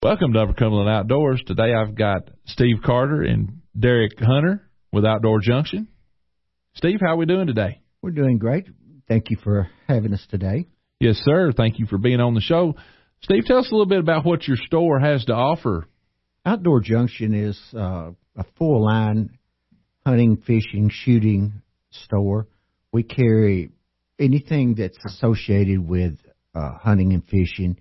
Welcome to Upper Cumberland Outdoors. Today I've got Steve Carter and Derek Hunter with Outdoor Junction. Steve, how are we doing today? We're doing great. Thank you for having us today. Yes, sir. Thank you for being on the show. Steve, tell us a little bit about what your store has to offer. Outdoor Junction is a full-line hunting, fishing, shooting store. We carry anything that's associated with hunting and fishing.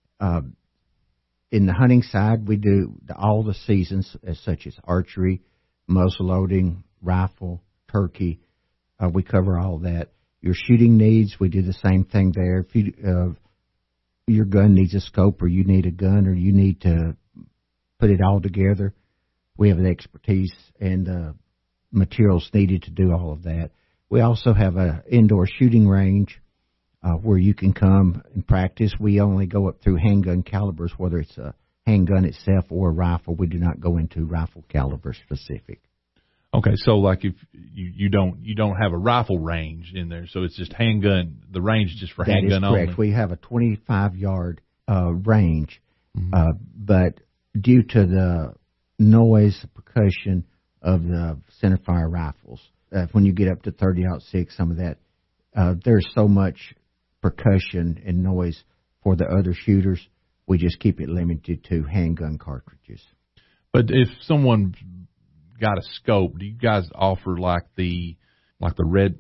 In the hunting side, we do all the seasons, such as archery, muzzleloading, rifle, turkey. We cover all that. Your shooting needs, we do the same thing there. If your gun needs a scope, or you need a gun, or you need to put it all together, we have the expertise and the materials needed to do all of that. We also have an indoor shooting range where you can come and practice. We only go up through handgun calibers, whether it's a handgun itself or a rifle. We do not go into rifle caliber specific. Okay, so like if you don't have a rifle range in there, so it's just handgun. The range is just for handgun only. That is correct. We have a 25-yard range, but due to the noise, percussion of the centerfire rifles, when you get up to 30-06, some of that, there's so much percussion and noise for the other shooters. We just keep it limited to handgun cartridges. But if someone got a scope, do you guys offer like the red,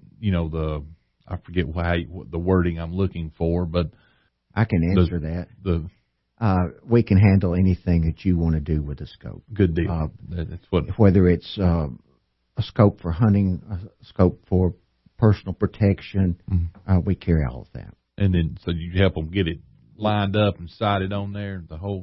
I forget what the wording I'm looking for, but I can answer that. We can handle anything that you want to do with a scope. Good deal. That's whether it's a scope for hunting, a scope for personal protection, we carry all of that. And then, so you help them get it lined up and sighted on there, the whole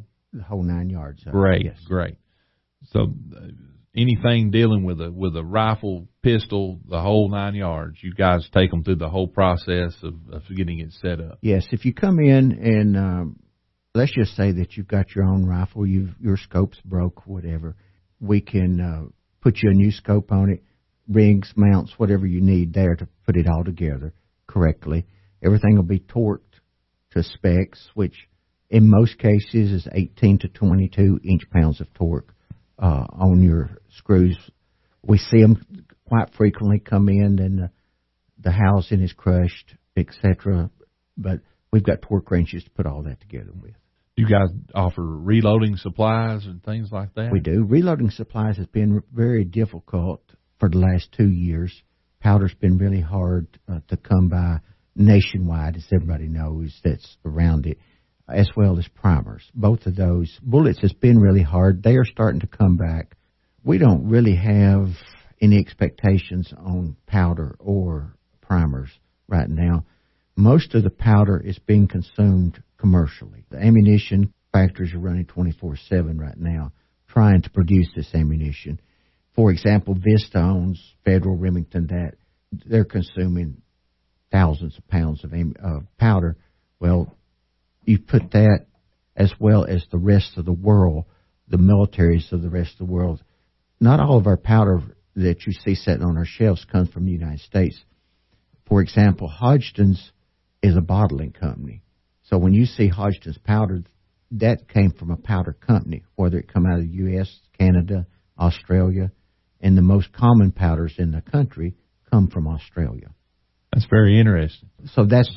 9 yards. Great, yes. Great. So anything dealing with a rifle, pistol, the whole 9 yards, you guys take them through the whole process of getting it set up. Yes, if you come in and let's just say that you've got your own rifle, your scope's broke, whatever, we can put you a new scope on it, rings, mounts, whatever you need there to put it all together correctly. Everything will be torqued to specs, which in most cases is 18 to 22 inch-pounds of torque on your screws. We see them quite frequently come in and the housing is crushed, etc. But we've got torque wrenches to put all that together with. You guys offer reloading supplies and things like that? We do. Reloading supplies has been very difficult for the last 2 years. Powder's been really hard to come by nationwide, as everybody knows that's around it, as well as primers. Both of those. Bullets has been really hard. They are starting to come back. We don't really have any expectations on powder or primers right now. Most of the powder is being consumed commercially. The ammunition factories are running 24/7 right now, trying to produce this ammunition. For example, Vista owns Federal, Remington, that they're consuming thousands of pounds of powder. Well, you put that as well as the rest of the world, the militaries of the rest of the world. Not all of our powder that you see sitting on our shelves comes from the United States. For example, Hodgdon's is a bottling company. So when you see Hodgdon's powder, that came from a powder company, whether it come out of the U.S., Canada, Australia, and the most common powders in the country come from Australia. That's very interesting. So that's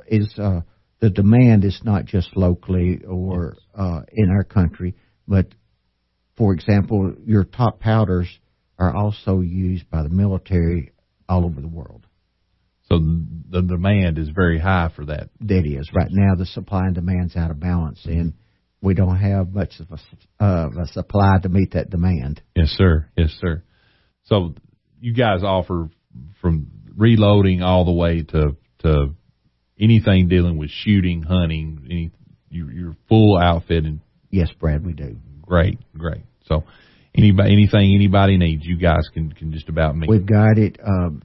the demand is not just locally or in our country, but, for example, your top powders are also used by the military all over the world. So the demand is very high for that. That is. Right now the supply and demand's out of balance, and we don't have much of a supply to meet that demand. Yes, sir. Yes, sir. So you guys offer from reloading all the way to anything dealing with shooting, hunting, your full outfit. And yes, Brad, we do. Great. So anything anybody needs, you guys can just about meet. We've got it.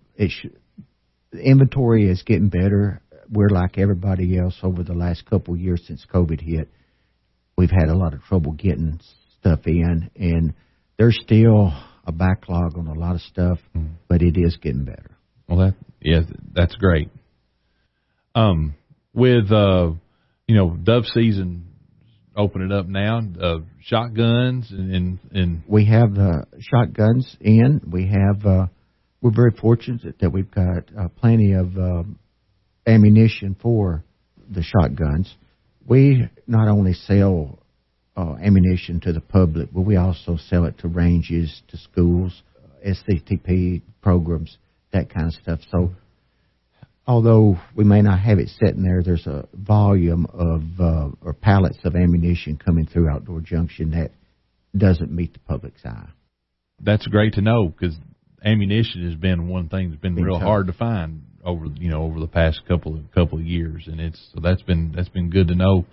The inventory is getting better. We're like everybody else over the last couple of years since COVID hit. We've had a lot of trouble getting stuff in, and there's still a backlog on a lot of stuff, but it is getting better. Well, that's great. With dove season open it up now. Shotguns and we have shotguns in. We have. We're very fortunate that we've got plenty of ammunition for the shotguns. We not only sell ammunition to the public, but we also sell it to ranges, to schools, SCTP programs, that kind of stuff. So although we may not have it sitting there, there's a volume of or pallets of ammunition coming through Outdoor Junction that doesn't meet the public's eye. That's great to know, because ammunition has been one thing that's been real hard to find over the past couple of years, and that's been good to know.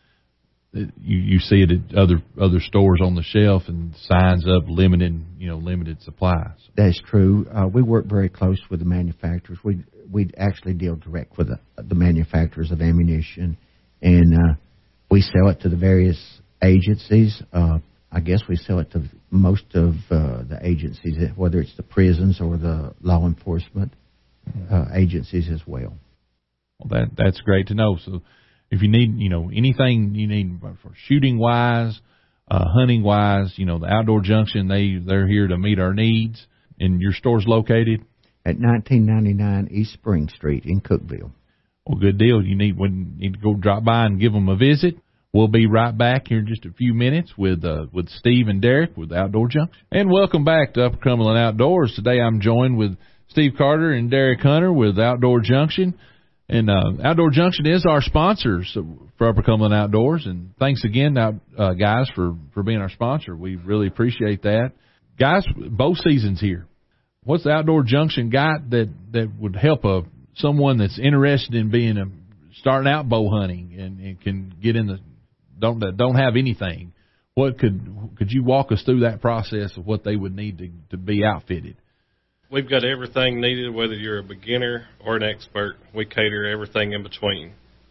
You see it at other stores on the shelf and signs up limited supplies. That's true. We work very close with the manufacturers. We actually deal direct with the manufacturers of ammunition, and we sell it to the various agencies. I guess we sell it to most of the agencies, whether it's the prisons or the law enforcement agencies as well. Well, that's great to know. So if you need, anything you need for shooting wise, hunting wise, the Outdoor Junction, they're here to meet our needs. And your store's located at 1999 East Spring Street in Cookeville. Well, good deal. You need to go drop by and give them a visit. We'll be right back here in just a few minutes with Steve and Derek with Outdoor Junction. And welcome back to Upper Cumberland Outdoors. Today I'm joined with Steve Carter and Derek Hunter with Outdoor Junction. And Outdoor Junction is our sponsors for Upper Cumberland Outdoors. And thanks again, guys, for being our sponsor. We really appreciate that. Guys, bow season's here. What's the Outdoor Junction got that would help someone that's interested in starting out bow hunting and can get in don't have anything? What could you walk us through that process of what they would need to be outfitted? We've got everything needed, whether you're a beginner or an expert. We cater everything in between.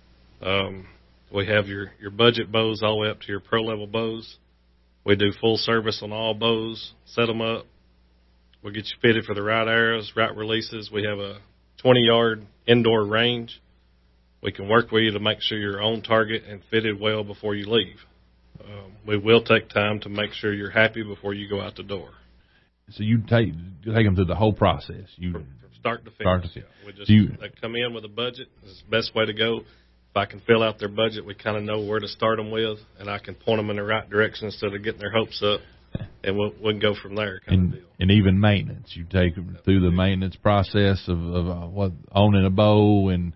We have your budget bows all the way up to your pro-level bows. We do full service on all bows, set them up. We'll get you fitted for the right arrows, right releases. We have a 20-yard indoor range. We can work with you to make sure you're on target and fitted well before you leave. We will take time to make sure you're happy before you go out the door. So you take them through the whole process. From start to finish. They come in with a budget. It's the best way to go. If I can fill out their budget, we kind of know where to start them with, and I can point them in the right direction instead of getting their hopes up, and we can go from there kind of deal. And even maintenance. You take them through the maintenance process of owning a bow, and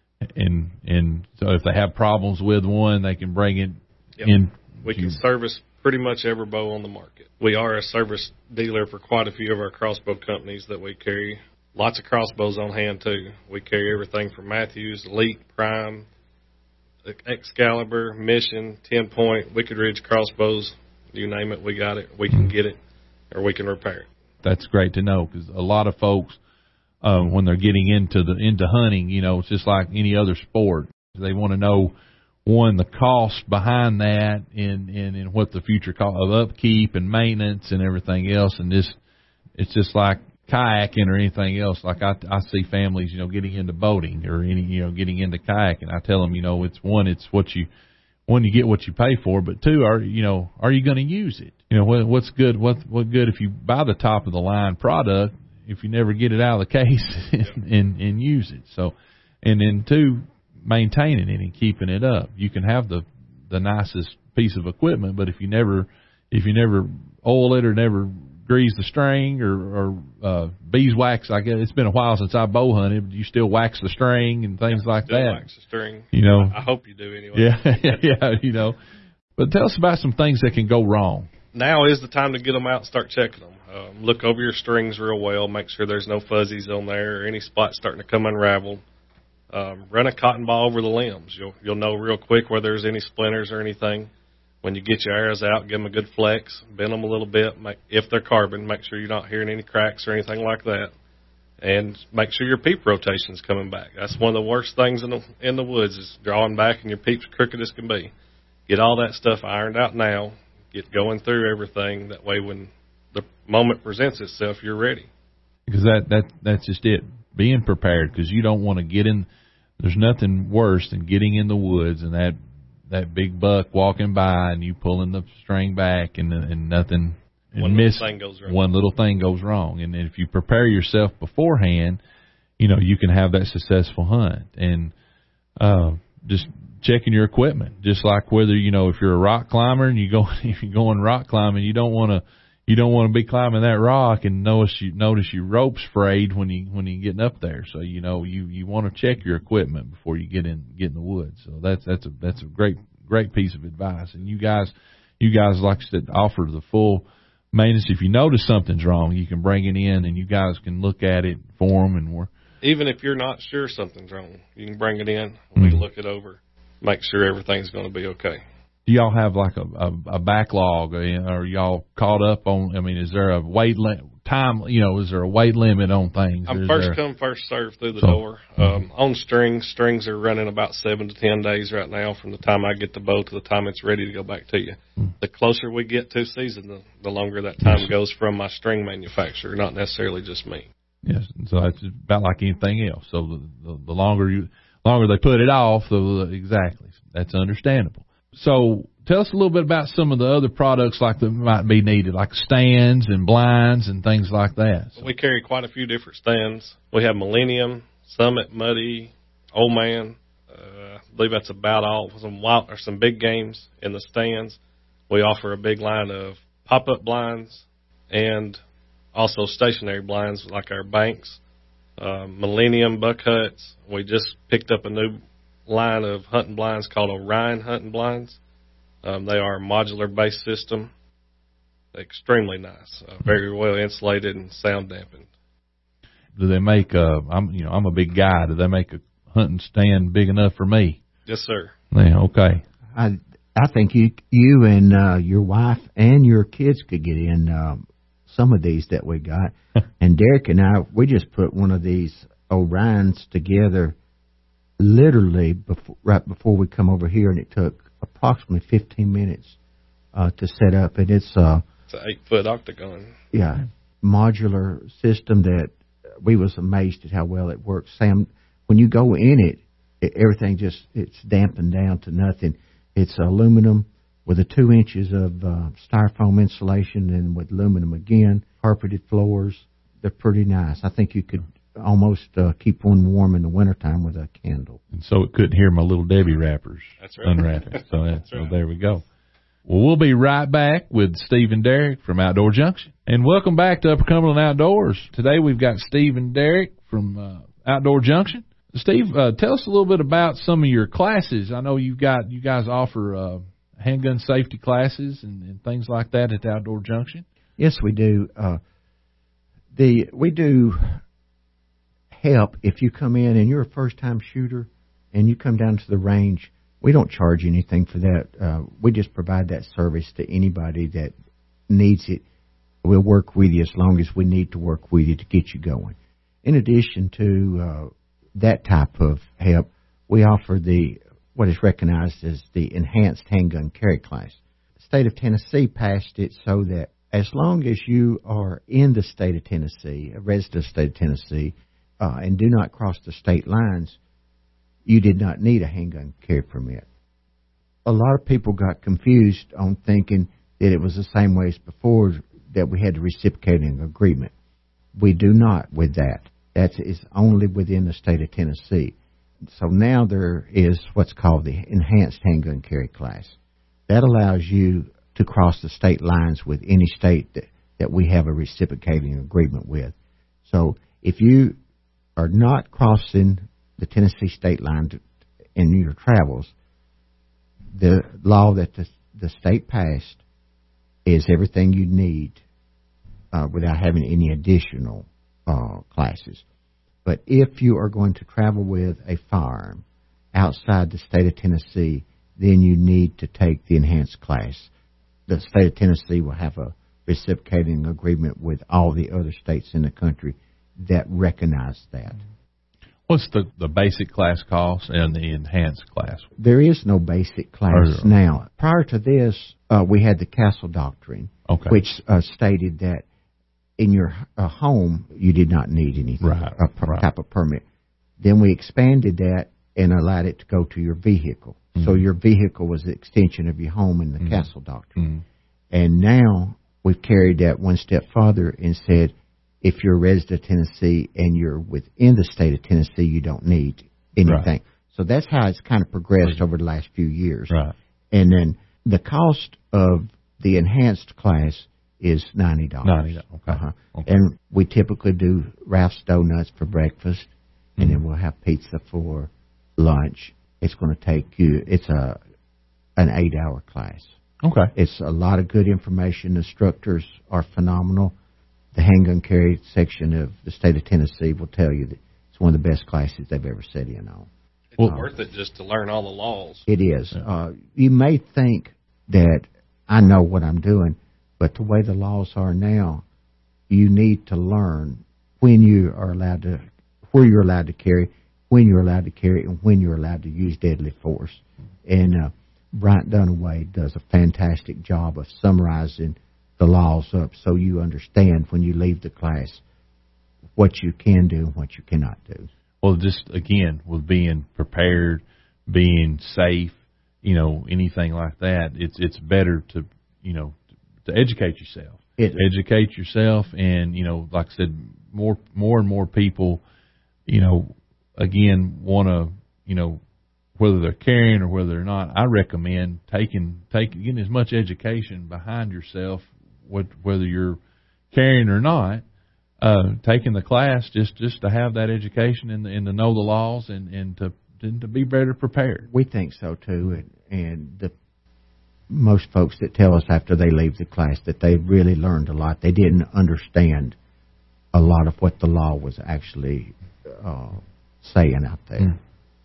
so if they have problems with one, they can bring it in. We can service pretty much every bow on the market. We are a service dealer for quite a few of our crossbow companies that we carry. Lots of crossbows on hand, too. We carry everything from Matthews, Elite, Prime, Excalibur, Mission, 10-point, Wicked Ridge crossbows. You name it, we got it. We can get it, or we can repair it. That's great to know, because a lot of folks, when they're getting into hunting, it's just like any other sport. They want to know, one, the cost behind that and what the future cost of upkeep and maintenance and everything else. And it's just like kayaking or anything else. Like I see families, getting into boating or getting into kayaking. I tell them, it's what you get what you pay for, but two, are you going to use it? What's good? What good if you buy the top of the line product if you never get it out of the case and use it? So, and then two, maintaining it and keeping it up. You can have the nicest piece of equipment, but if you never oil it or never grease the string or beeswax, I guess it's been a while since I bow hunted, but you still wax the string and things like that. Wax the string. I hope you do anyway. Yeah. But tell us about some things that can go wrong. Now is the time to get them out and start checking them. Look over your strings real well. Make sure there's no fuzzies on there or any spots starting to come unraveled. Run a cotton ball over the limbs. You'll know real quick where there's any splinters or anything. When you get your arrows out, give them a good flex, bend them a little bit. If they're carbon, make sure you're not hearing any cracks or anything like that. And make sure your peep rotation's coming back. That's one of the worst things in the woods is drawing back and your peep's crooked as can be. Get all that stuff ironed out now. Get going through everything. That way when the moment presents itself, you're ready. Because that's just it. Being prepared, because you don't want to get in. There's nothing worse than getting in the woods and that that big buck walking by and you pulling the string back and nothing. One little thing goes wrong. One little thing goes wrong. And if you prepare yourself beforehand, you can have that successful hunt. And just checking your equipment, just like whether if you're a rock climber and if you're going rock climbing, you don't want to be climbing that rock and notice your rope's frayed when you getting up there. So you want to check your equipment before you get in the woods. So that's a great piece of advice. And you guys like I said offer the full maintenance. If you notice something's wrong, you can bring it in and you guys can look at it for them, and even if you're not sure something's wrong, you can bring it in. We can look it over, make sure everything's going to be okay. Do y'all have like a backlog? Are y'all caught up on? I mean, is there a wait time? Is there a weight limit on things? I'm first come, first served through the door. On strings are running about 7 to 10 days right now from the time I get the bow to the time it's ready to go back to you. The closer we get to season, the longer that time goes from my string manufacturer, not necessarily just me. Yes, so it's about like anything else. So the longer they put it off, exactly, that's understandable. So tell us a little bit about some of the other products like that might be needed, like stands and blinds and things like that. So. We carry quite a few different stands. We have Millennium, Summit, Muddy, Old Man. I believe that's about all. Some big games in the stands. We offer a big line of pop-up blinds and also stationary blinds like our banks, Millennium buck huts. We just picked up a new line of hunting blinds called Orion hunting blinds. They are a modular base system. Extremely nice, very well insulated and sound dampened. Do they make I'm a big guy. Do they make a hunting stand big enough for me? Yes, sir. Yeah, okay. I think you and your wife and your kids could get in some of these that we got. And Derek and I, we just put one of these Orions together literally right before we come over here, and it took approximately 15 minutes to set up. And it's an 8-foot octagon. Yeah, modular system that we was amazed at how well it works. Sam, when you go in it, everything it's dampened down to nothing. It's aluminum with 2 inches of styrofoam insulation, and with aluminum again, carpeted floors. They're pretty nice. I think you could almost keep one warm in the wintertime with a candle. And so it couldn't hear my little Debbie wrappers unwrapping. So, so there we go. Well, we'll be right back with Steve and Derek from Outdoor Junction. And welcome back to Upper Cumberland Outdoors. Today we've got Steve and Derek from Outdoor Junction. Steve, tell us a little bit about some of your classes. I know you guys offer handgun safety classes and things like that at the Outdoor Junction. Yes, we do. We do help if you come in and you're a first-time shooter and you come down to the range. We don't charge anything for that. We just provide that service to anybody that needs it. We'll work with you as long as we need to work with you to get you going. In addition to that type of help, we offer what is recognized as the Enhanced Handgun Carry Class. The state of Tennessee passed it so that as long as you are in the state of Tennessee, a resident of the state of Tennessee, and do not cross the state lines, you did not need a handgun carry permit. A lot of people got confused on thinking that it was the same way as before, that we had a reciprocating agreement. We do not with that. That is only within the state of Tennessee. So now there is what's called the Enhanced Handgun Carry Class. That allows you to cross the state lines with any state that we have a reciprocating agreement with. So if you are not crossing the Tennessee state line in your travels, the law that the state passed is everything you need without having any additional classes. But if you are going to travel with a firearm outside the state of Tennessee, then you need to take the enhanced class. The state of Tennessee will have a reciprocating agreement with all the other states in the country that recognize that. What's the basic class cost and the enhanced class? There is no basic class now. Prior to this, we had the Castle Doctrine, which stated that in your home, you did not need anything, type of permit. Then we expanded that and allowed it to go to your vehicle. So your vehicle was the extension of your home in the castle doctrine. And now we've carried that one step farther and said, if you're a resident of Tennessee and you're within the state of Tennessee, you don't need anything. Right. So that's how it's kind of progressed over the last few years. Right. And then the cost of the enhanced class is $90. $90, okay. Okay. And we typically do Ralph's Donuts for breakfast, and then we'll have pizza for lunch. It's going to take you, it's an 8-hour class. Okay. It's a lot of good information. The instructors are phenomenal. The handgun carry section of the state of Tennessee will tell you that it's one of the best classes they've ever sat in on. It's worth it just to learn all the laws. It is. You may think that I know what I'm doing, but the way the laws are now, you need to learn when you are allowed to, where you're allowed to carry, when you're allowed to carry, and when you're allowed to use deadly force. And Bryant Dunaway does a fantastic job of summarizing the laws up so you understand when you leave the class what you can do and what you cannot do. Well, just again, with being prepared, being safe, anything like that, it's better to, to educate yourself. Educate yourself, and, like I said, more and more people, again, want to, whether they're carrying or whether they're not, I recommend getting as much education behind yourself, whether you're carrying or not, taking the class just to have that education and to know the laws and to be better prepared. We think so too, and most folks that tell us after they leave the class that they really learned a lot. They didn't understand a lot of what the law was actually saying out there.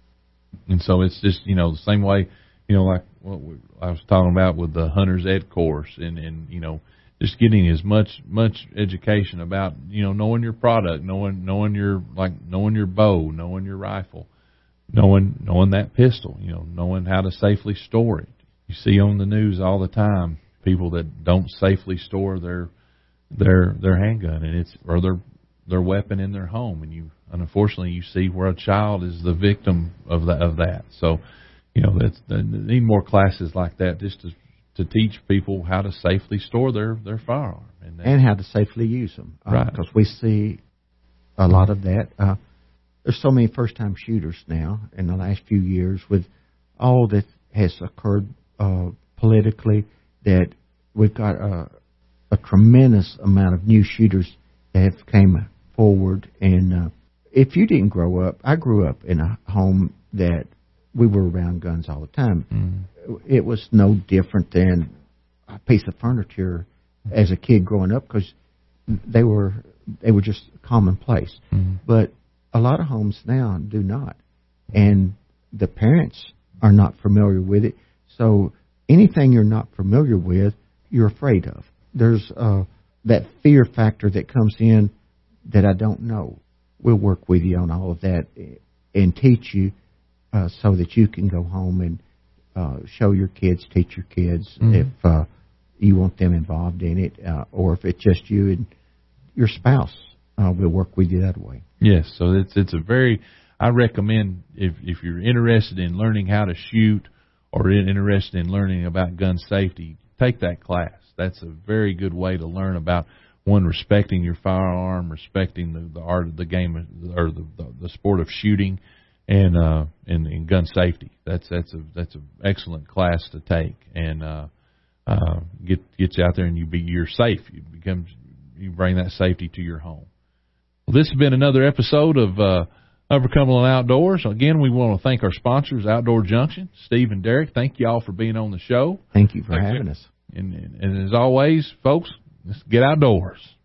And so it's just the same way like what I was talking about with the hunter's ed course and just getting as much education about knowing your product, knowing your bow, knowing your rifle, knowing that pistol, knowing how to safely store it. You see on the news all the time people that don't safely store their handgun or their weapon in their home, and unfortunately you see where a child is the victim of that. So they need more classes like that just to teach people how to safely store their firearm and how to safely use them. Right. Because we see a lot of that. There's so many first-time shooters now in the last few years with all that has occurred politically, that we've got a tremendous amount of new shooters that have came forward. And if you didn't grow up, I grew up in a home that we were around guns all the time. It was no different than a piece of furniture as a kid growing up because they were just commonplace. But a lot of homes now do not, and the parents are not familiar with it. So anything you're not familiar with, you're afraid of. There's that fear factor that comes in that I don't know. We'll work with you on all of that and teach you so that you can go home and show your kids, teach your kids if you want them involved in it, or if it's just you and your spouse. We'll work with you that way. Yes, so it's a very, I recommend if you're interested in learning how to shoot or interested in learning about gun safety, take that class. That's a very good way to learn about, one, respecting your firearm, respecting the art of the game or the sport of shooting, and gun safety. That's an excellent class to take, and get you out there and you're safe. You bring that safety to your home. Well, this has been another episode of Upper Cumberland Outdoors. Again, we want to thank our sponsors, Outdoor Junction, Steve and Derek. Thank you all for being on the show. Thank you for having us. And as always, folks, let's get outdoors.